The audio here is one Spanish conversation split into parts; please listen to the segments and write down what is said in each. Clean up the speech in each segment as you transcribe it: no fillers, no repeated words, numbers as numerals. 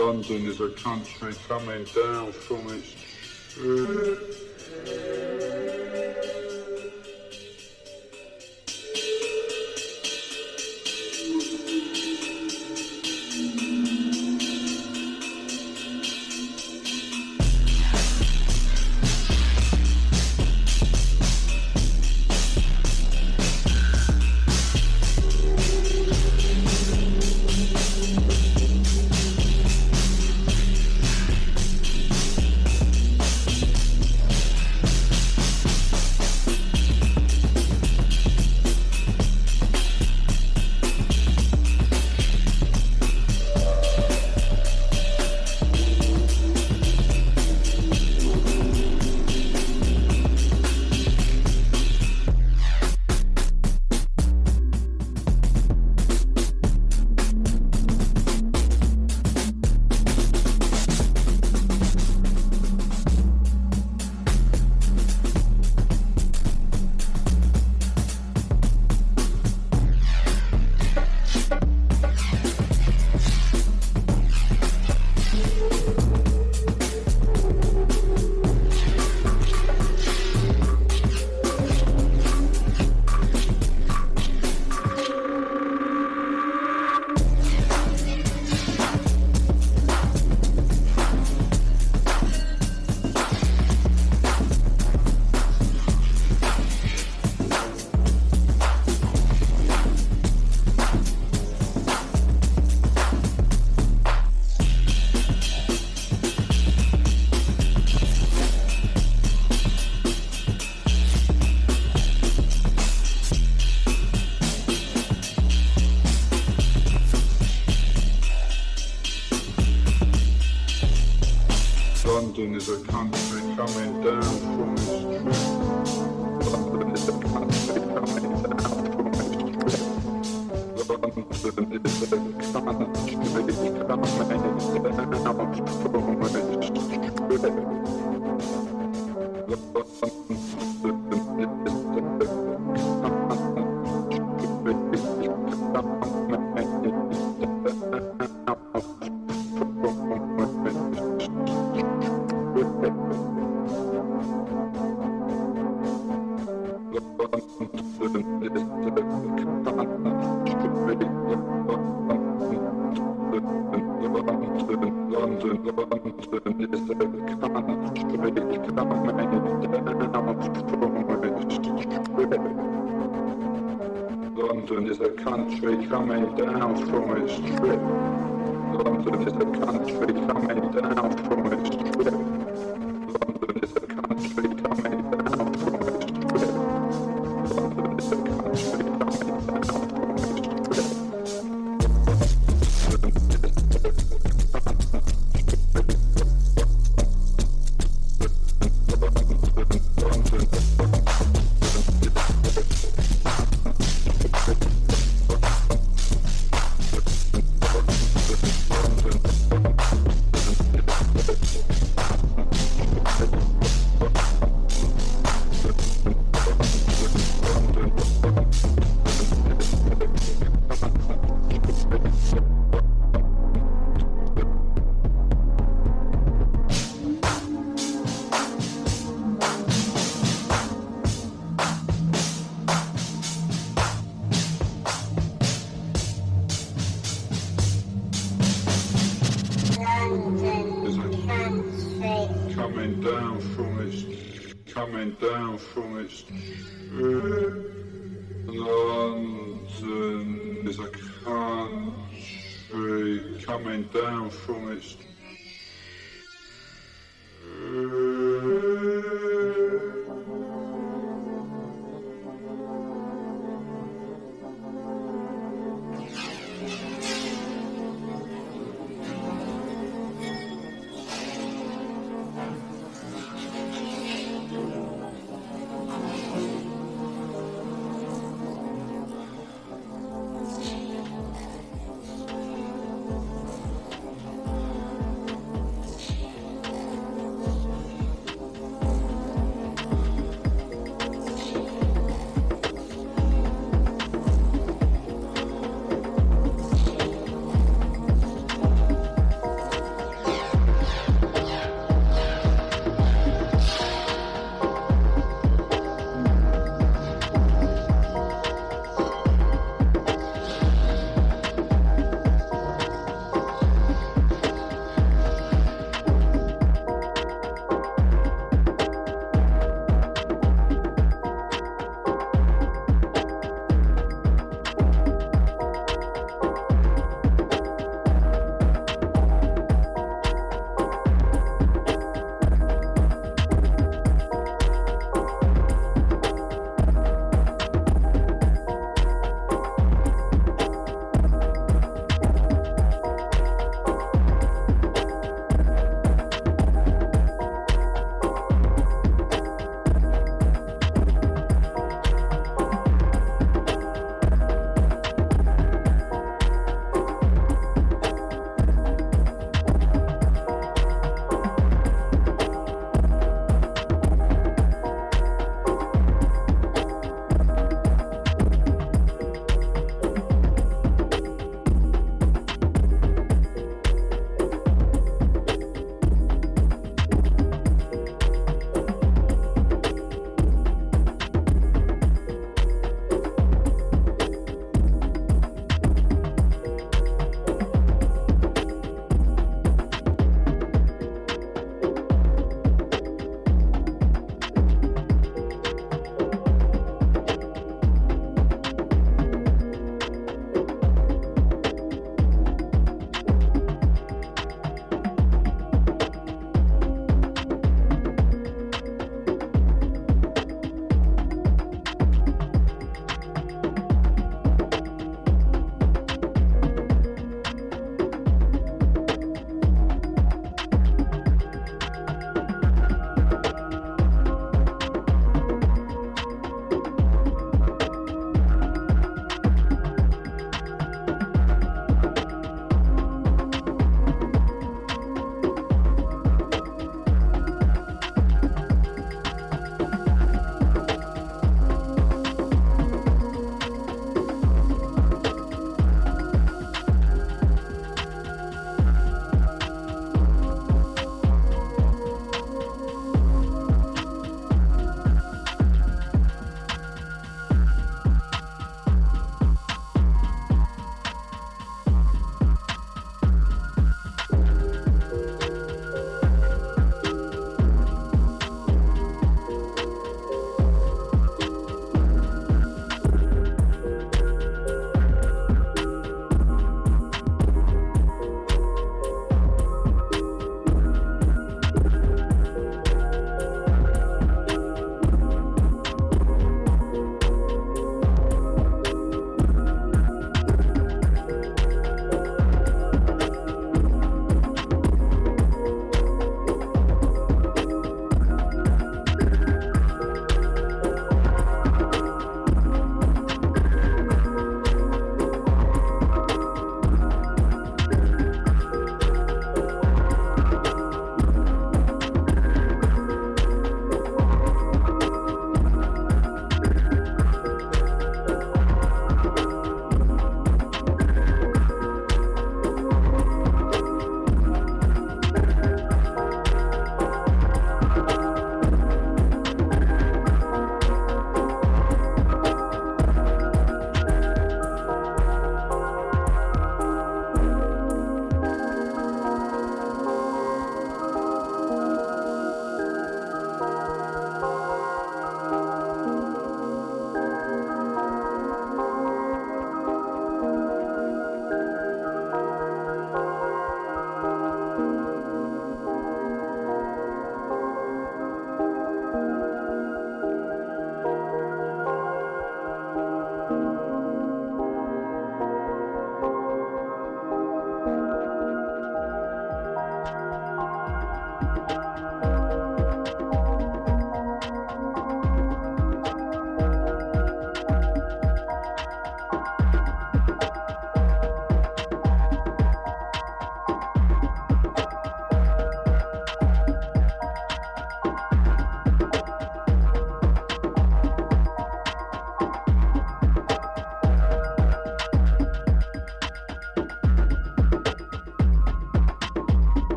London is a country coming down from its London is a country coming down from its London is a country coming down from its London is a country coming down London is a country coming down from its trip. London is a country coming down from its trip. London is a country coming down from its trip. London is a country coming down from its trip. Coming down from its London is a country coming down from its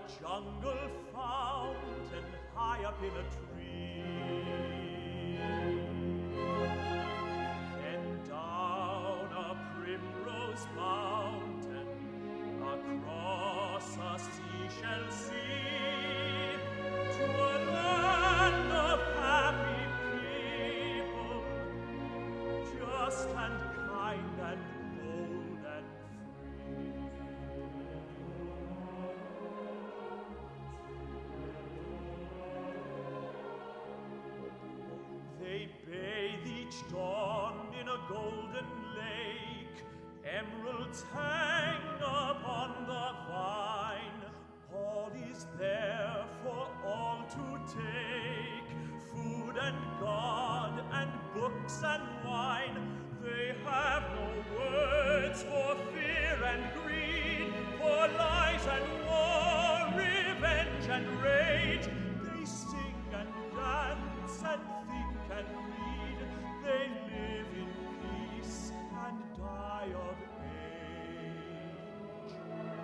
jungle fountain high up in a tree. Then down a primrose mountain, across a seashell sea, to a land of happy people, just and kind and bold and free. They bathe each dawn in a golden lake, emeralds hang upon the vine. All is there for all to take, food and God and books and wine. They have no words for fear and greed, for lies and war, revenge and rage. They sing and dance and think and read. They live in peace and die of age.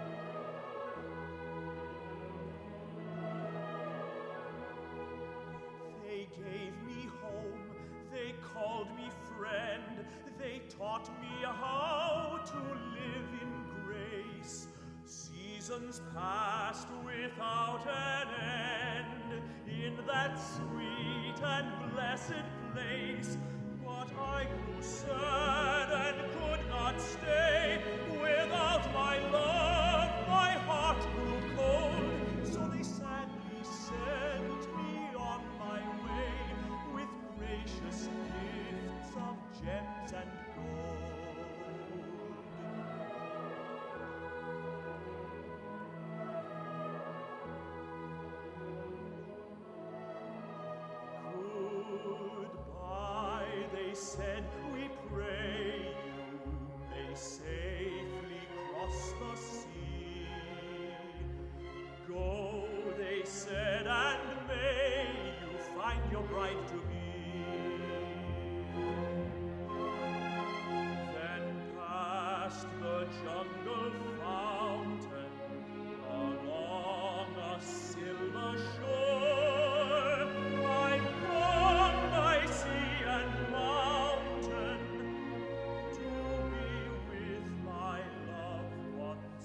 They gave me home, they called me friend, they taught me how to live in grace. Seasons passed without an end in that sweet and blessed place. But I grew sad and could not stay. Without my love, my heart grew cold. So they sadly sent me on my way with gracious gifts of gems and gold. Goodbye, they said, we pray you may safely cross the sea. Go, they said, and may you find your bride to be. Then past the jungle fountain, along a silver shore, I've come by sea and mountain to be with my love once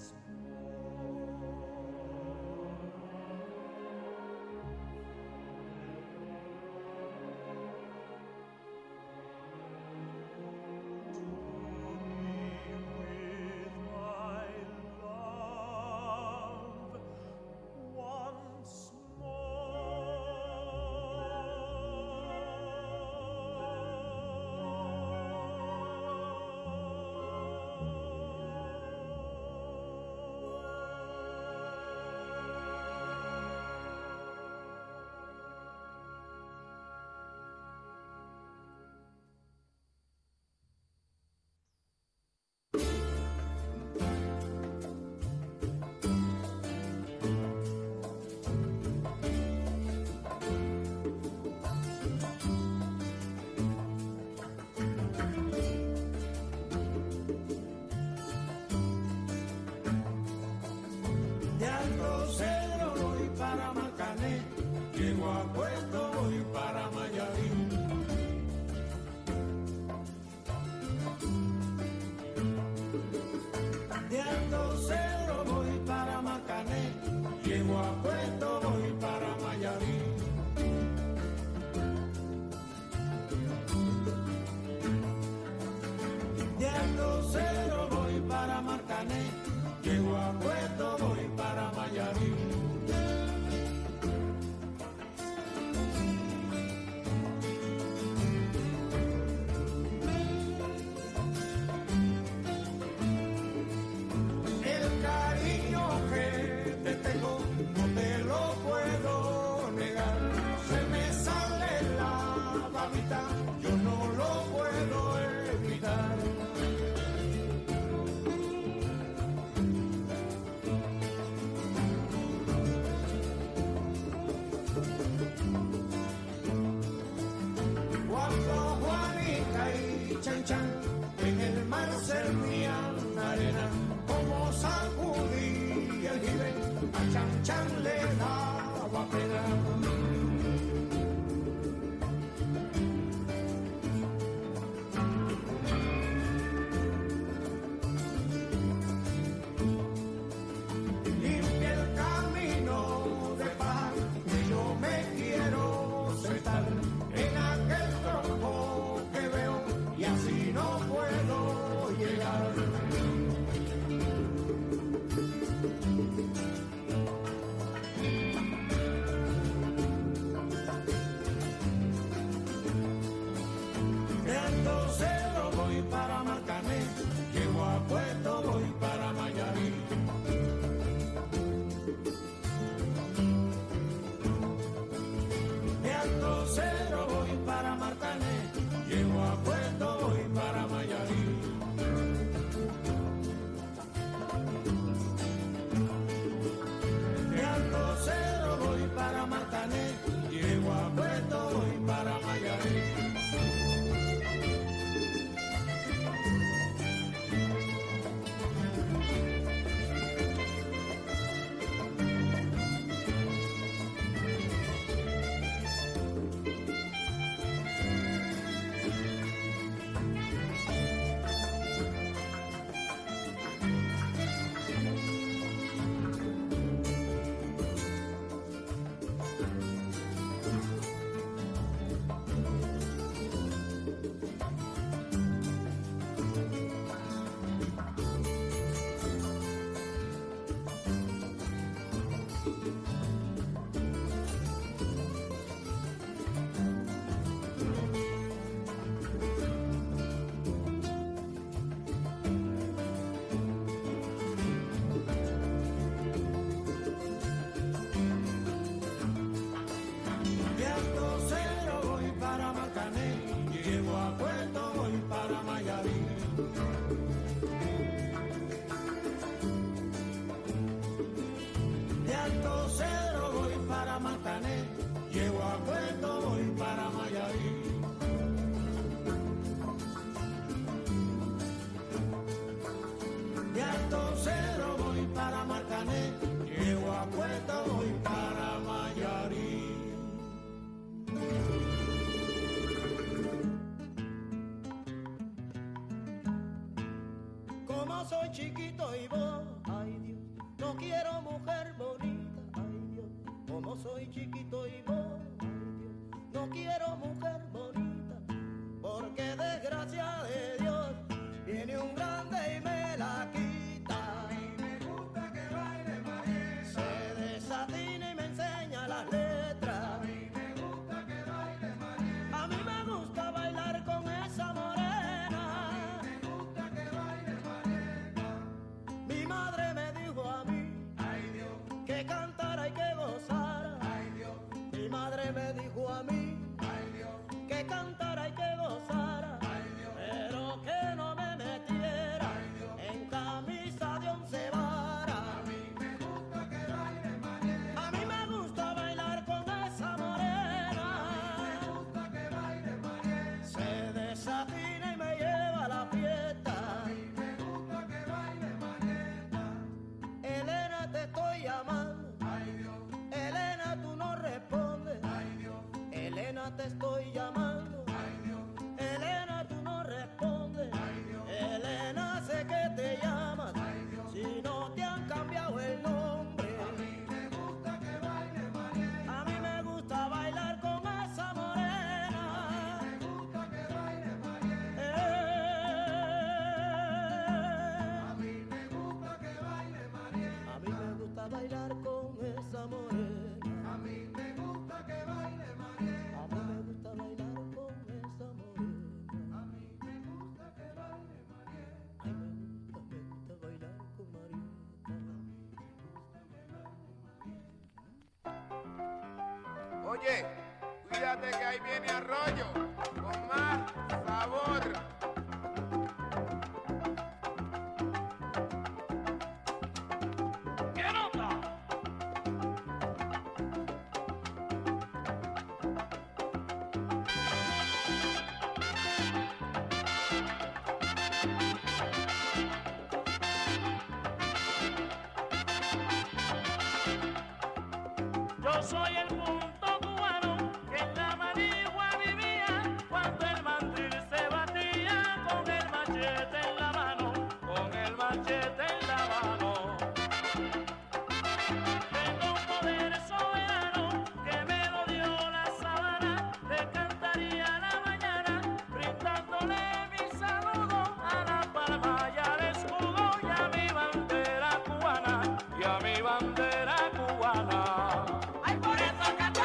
Cero voy para Martané, llego a Puerto, voy para Mayarí. De Alto Cero voy para Martané, llego a Puerto, voy para Mayarí. Soy chiquito y vos, ay Dios, no quiero mujer bonita, ay Dios, como soy chiquito y vos, ay Dios, no quiero mujer bonita, porque desgracia de Dios, viene un grande y me la quita. A mí me gusta que baile María, se desatina y me enseña las letras. A mí me gusta que baile María, a mí me gusta bailar con esa morena. Mi madre me dijo a mí, ay Dios, que cantara y que gozara, ay Dios. Mi madre me dijo a mí, ay Dios, que cantara y que gozara, ay Dios, pero que no me metiera, ay Dios, en camisa de 11 varas. A mí me gusta que baile María, a mí me gusta bailar con esa morena. A mí me gusta que baile María, se desatina y me lleva a la fiesta. A mí me gusta que baile María. Elena, te estoy llamando, ay Dios. Elena, tú no respondes, ay Dios. Elena, te estoy llamando, ay Dios. Elena, tú no respondes, ay Dios. Elena, sé que te llamas, ay Dios. Si no te han cambiado el nombre. A mí me gusta que baile María, a mí me gusta bailar con esa morena. A mí me gusta que baile María, a mí me gusta que baile María, a mí me gusta bailar con esa morena. A mí me gusta que baile María, a mí me gusta bailar con esa morena. A mí me gusta que baile María, ay me gusta bailar con María. A mí me gusta que baile María. Oye, cuídate que ahí viene Arroyo con más sabor. Yo soy el punto cubano que en la Manigua vivía cuando el mandril se batía con el machete en la mano, con el machete en la mano. Tengo un poder soberano que me lo dio la sabana, le cantaría a la mañana brindándole mi saludo a la palma y al escudo y a mi bandera cubana, y a mi bandera cubana. Ay, por eso que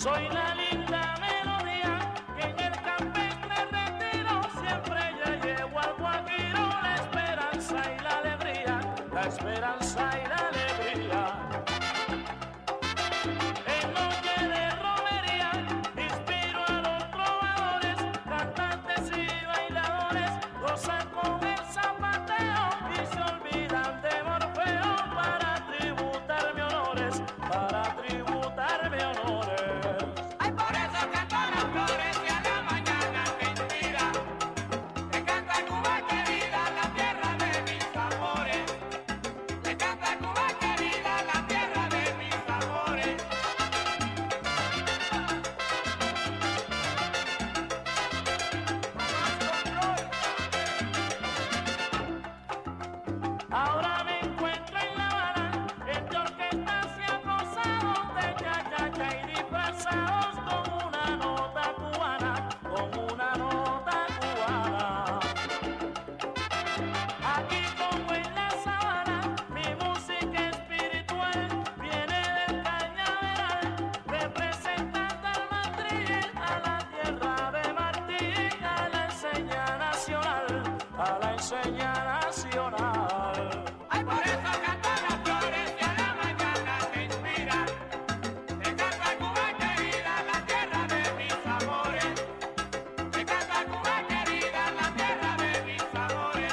Soy la linda melodía que en el campestre retiro siempre ya llevo al guajiro la esperanza y la alegría, la esperanza y la alegría. En noche de romería inspiro a los trovadores, cantantes y bailadores, gozan con el zapateo y se olvidan de Morfeo para tributarme honores, para tributarme honores. Ay, por eso canto las flores y a la mañana me inspira. Le canto a Cuba querida, la tierra de mis amores. Le canto a Cuba querida, la tierra de mis amores. Ahora me encuentro en La Habana, entre orquestas y acosados de cha-cha-cha y disfrazados con una nota cubana, con una nota cubana. Aquí como en la sabana, mi música espiritual viene del cañaveral, representando al matril, a la tierra de Martí, a la enseña nacional, a la enseña nacional. Ay, por eso canto las flores y a la mañana me inspira. Le canto a Cuba querida, la tierra de mis amores. Le canto a Cuba querida, la tierra de mis amores.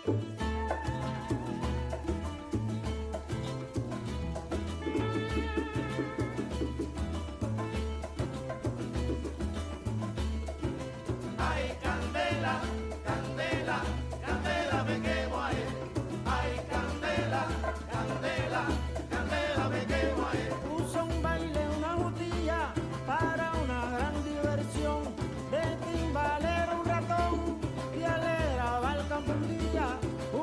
Ay, candela, candela, candela me quemo ahí. Ay, candela, candela, candela me quemo ahí. Puso un baile, una jutilla para una gran diversión. De timbalero un ratón y alegraba el campo un día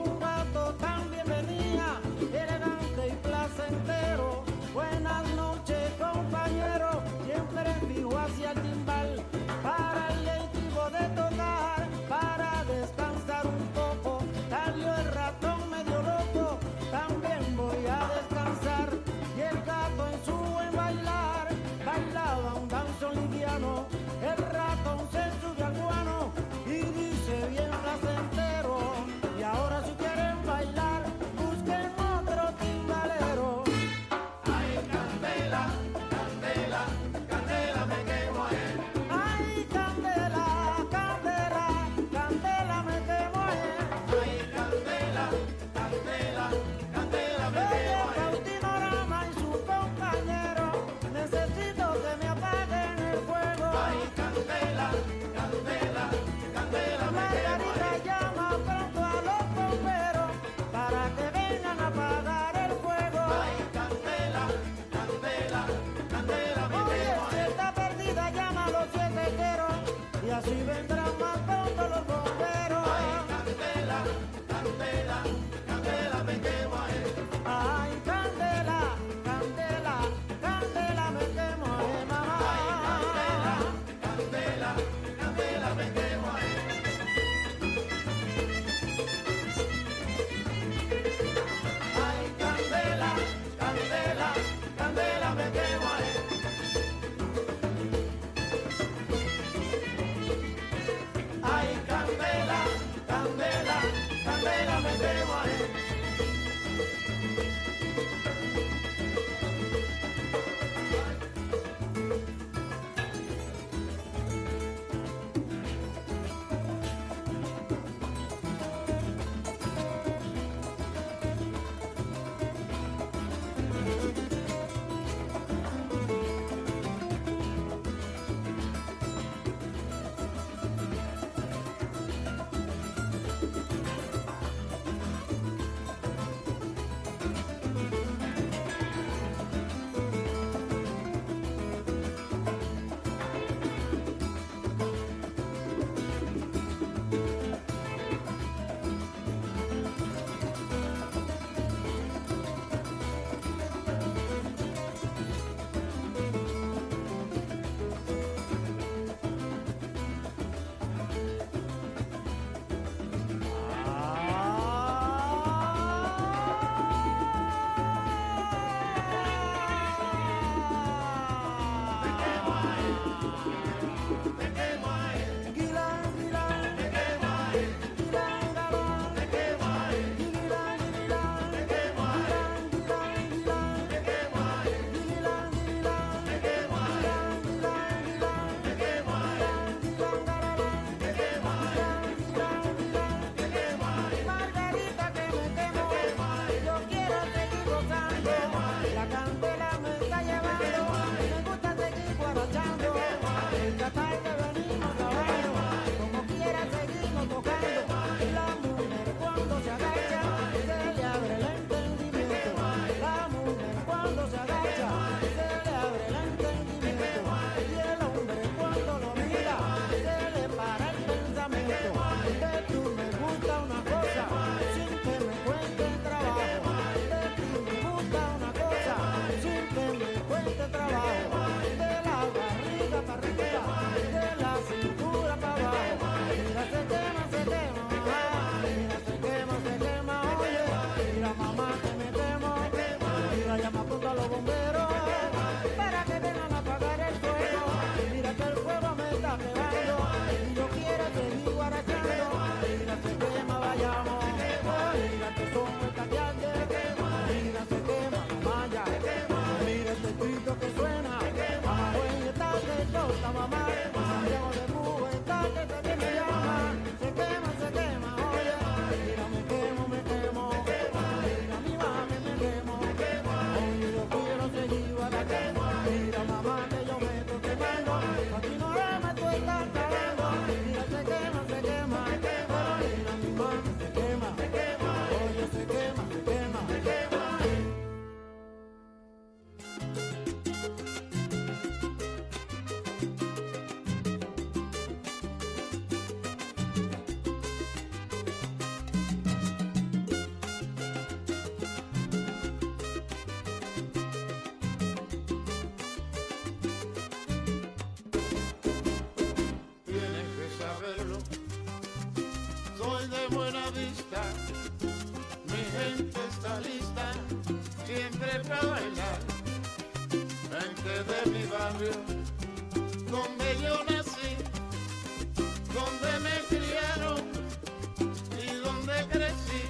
de mi barrio, donde yo nací, donde me criaron y donde crecí.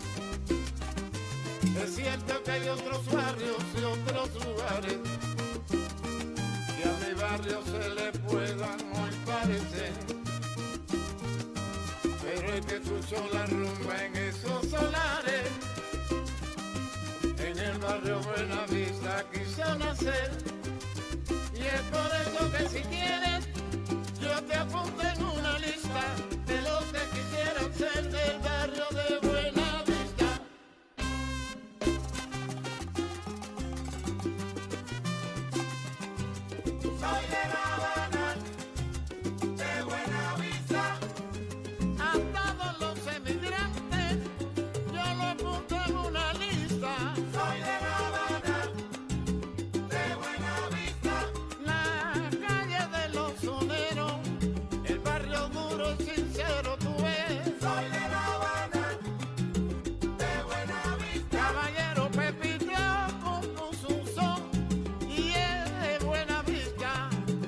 Es cierto que hay otros barrios y otros lugares que a mi barrio se le puedan hoy parecer, pero el que escuchó la rumba en esos solares, en el barrio Buenavista quiso nacer. Y es por eso que si quieres yo te apunto en una lista de los que quisieran ser del barrio de Buenavista. Soy de La Habana, de Buenavista. A todos los emigrantes yo lo apunto en una lista. Soy de La Habana, de Buenavista. La calle de los soneros, el barrio duro y sincero tú ves. Soy de La Habana, de Buenavista. Caballero Pepito compuso un son y es de Buenavista.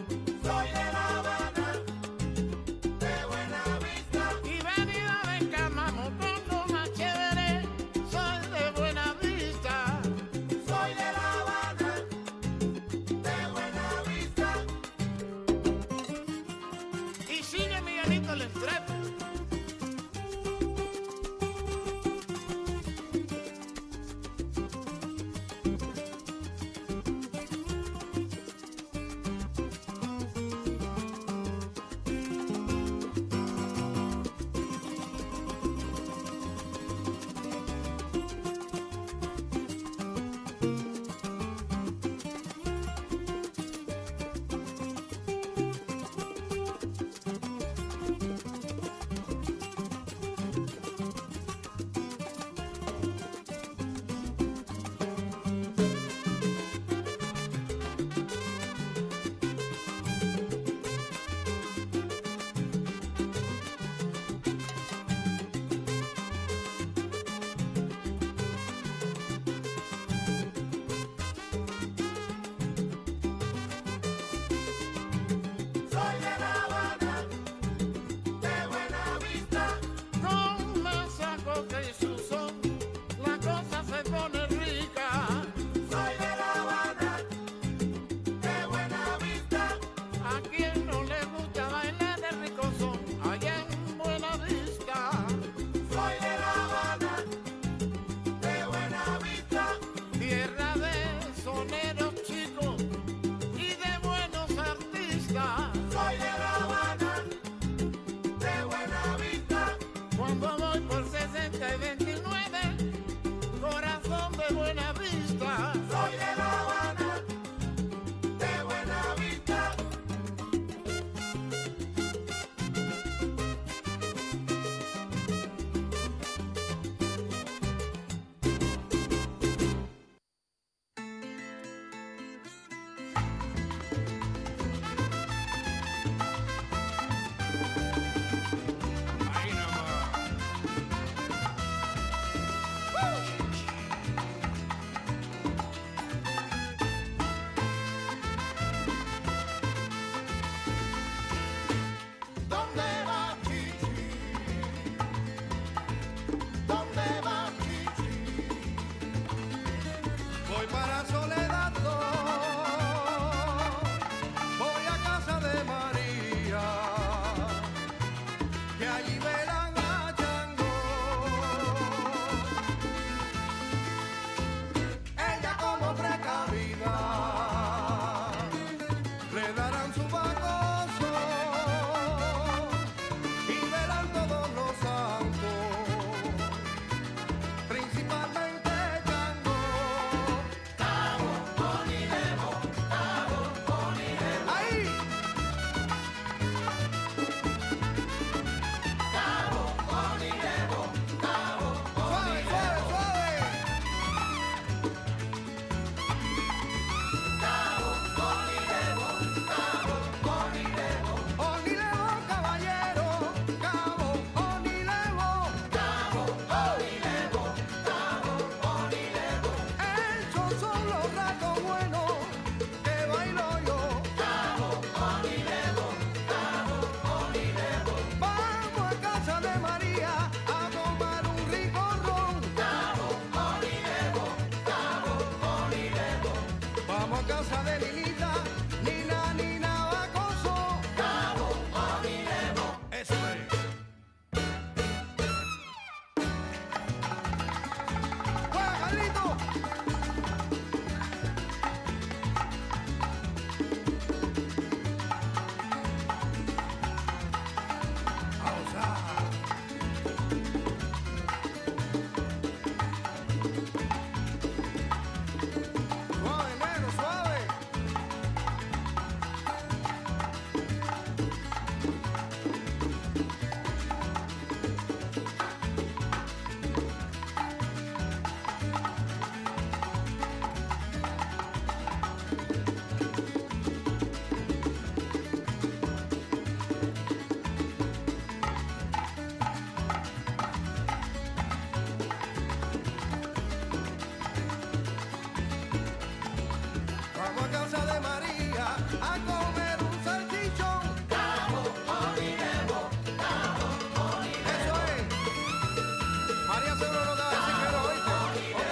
a comer un salchichón. Cabo Olivo, Cabo Olivo. Eso es. María seguro no te va a decir que no, ¿oíste? Ok.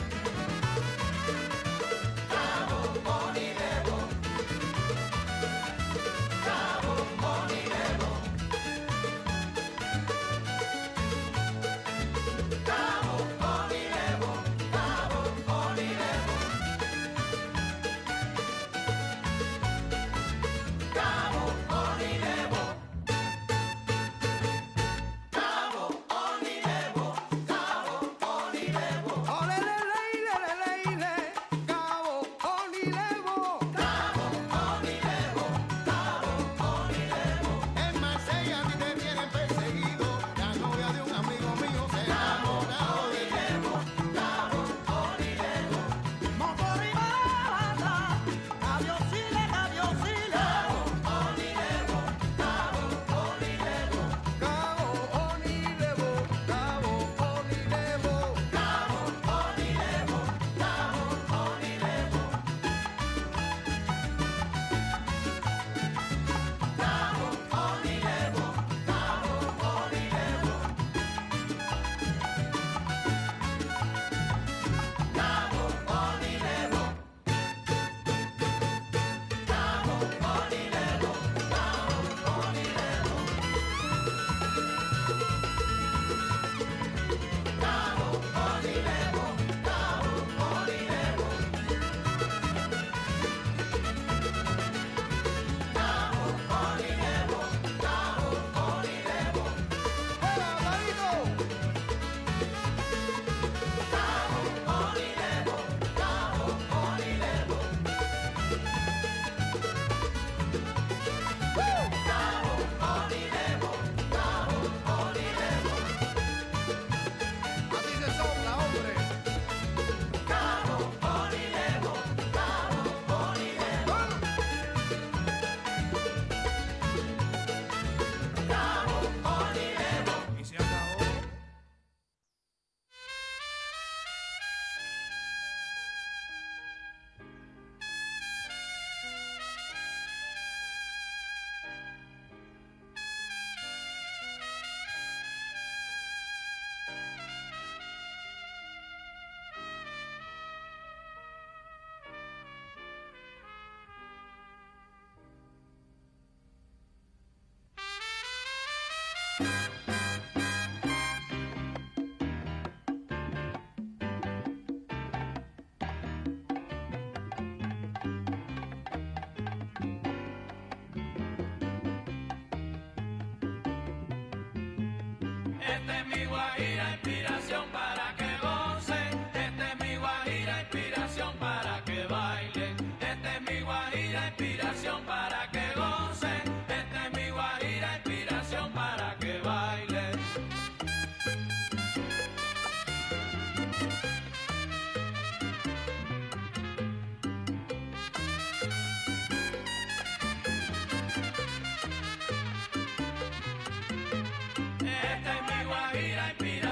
Cabo Olivo, Cabo Olivo. Cabo Olivo, Cabo Olivo. Cabo Olivo. Cabo Olivo, Cabo Olivo. Ole, le, le, Cabo Olivo. Cabo Olivo, Cabo Olivo. En Marsella a ti te tienen perseguido. La novia de un amigo mío se enamoró de Olivo. Cabo Olivo. Motor y barata, cabiosile, cabiosile. Cabo Olivo, Cabo Olivo. Cabo Olivo, Cabo Olivo. Cabo Olivo, Cabo Olivo. Cabo Olivo, Cabo Olivo. Cabo Olivo. Cabo Olivo, Cabo Olivo. Cabo Olivo, Cabo Olivo. Cabo Olivo, Cabo Olivo. ¡Hola, Marito! Cabo Olivo, Cabo Olivo. Cabo Olivo, Cabo Olivo. Así se sopla, hombre. Cabo Olivo, Cabo Olivo. Cabo Olivo. Y se acabó. Esta es mi guajira, inspiración para que gocen. Esta es mi guajira, inspiración para que bailen. Esta es mi guajira, inspiración para que gocen. Esta es mi guajira, inspiración para que bailen. Esta es mi guajira, inspiración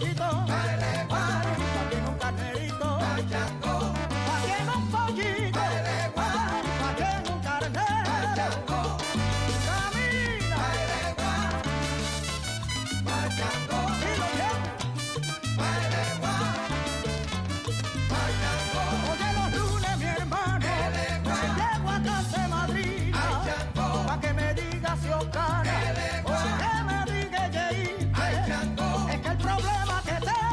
pollito, pa' quién un carnerito, pa' quién un pollito, pa' quién un carnero. Camina, dilo bien. Oye, los lunes, mi hermano, llego a casa de Madrid, pa' que me diga si Oscar, o que me diga Yeí, es que el problema que tengo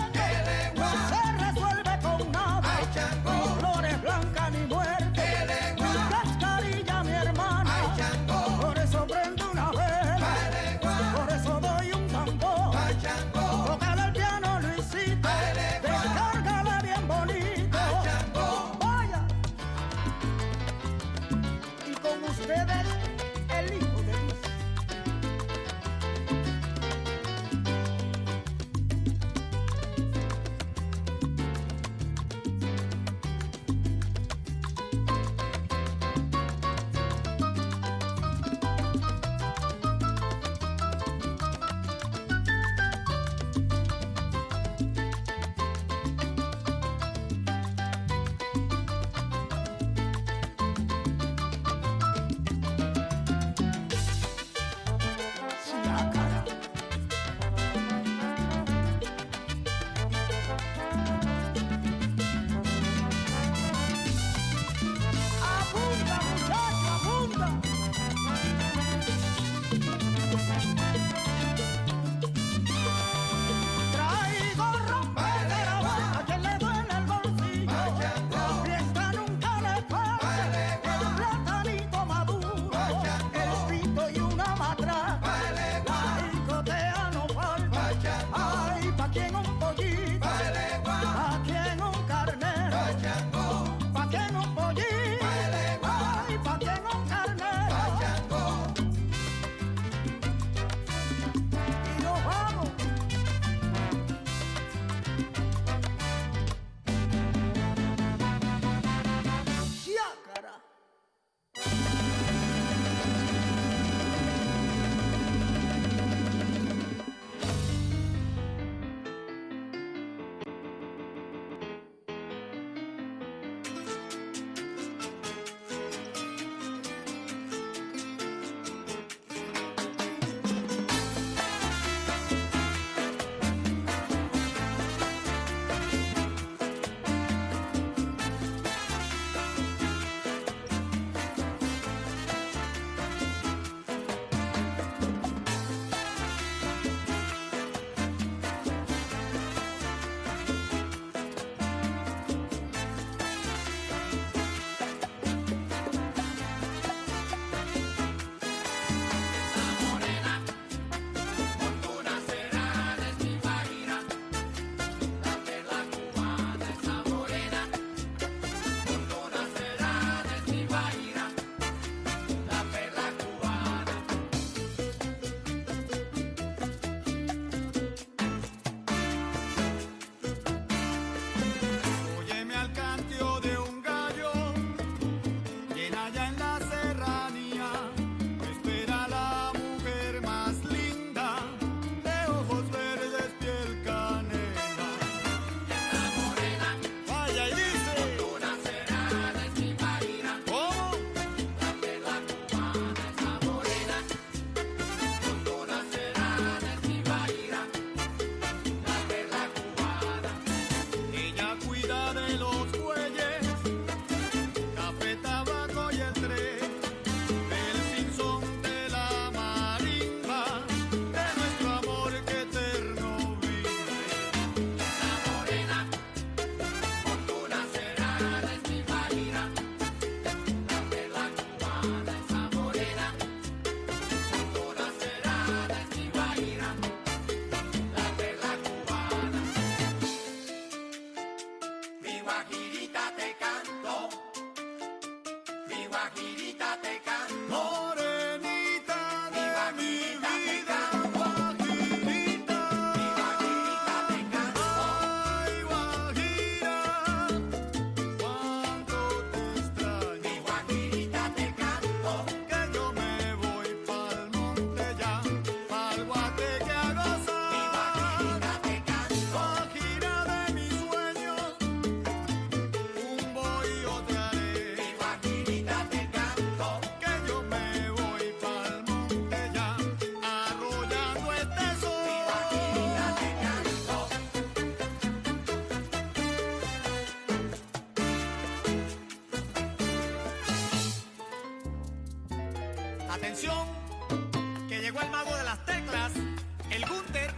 Atención, que llegó el mago de las teclas, el Gunter.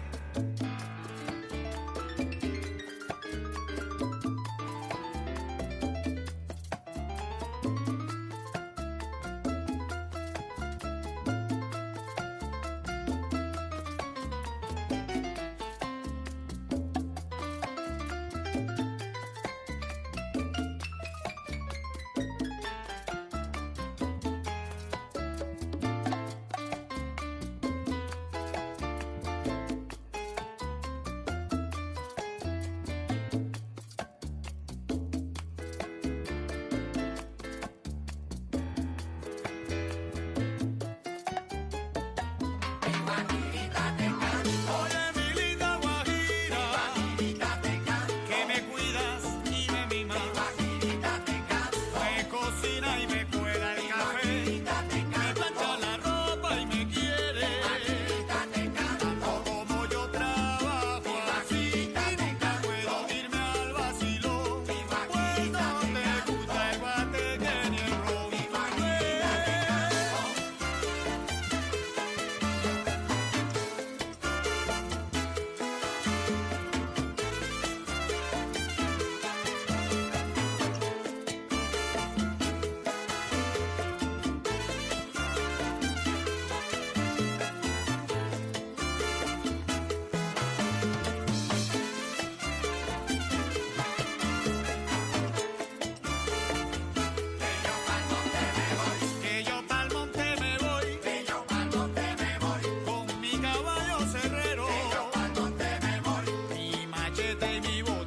Vivo